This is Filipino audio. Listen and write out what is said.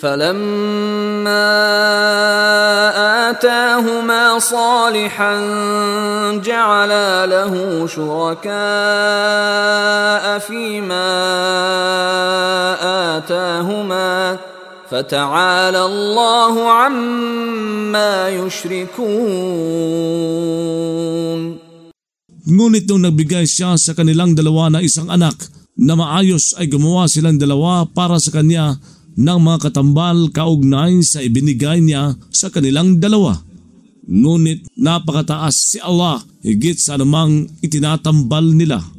فلما آتاهما صالحا جعلا له شركاء فيما آتاهما فتعالى الله عما يشركون. Ngunit nung nagbigay siya sa kanilang dalawa na isang anak na maayos ay gumawa silang dalawa para sa kanya ng mga katambal kaugnay sa ibinigay niya sa kanilang dalawa. Ngunit napakataas si Allah higit sa anumang itinatambal nila.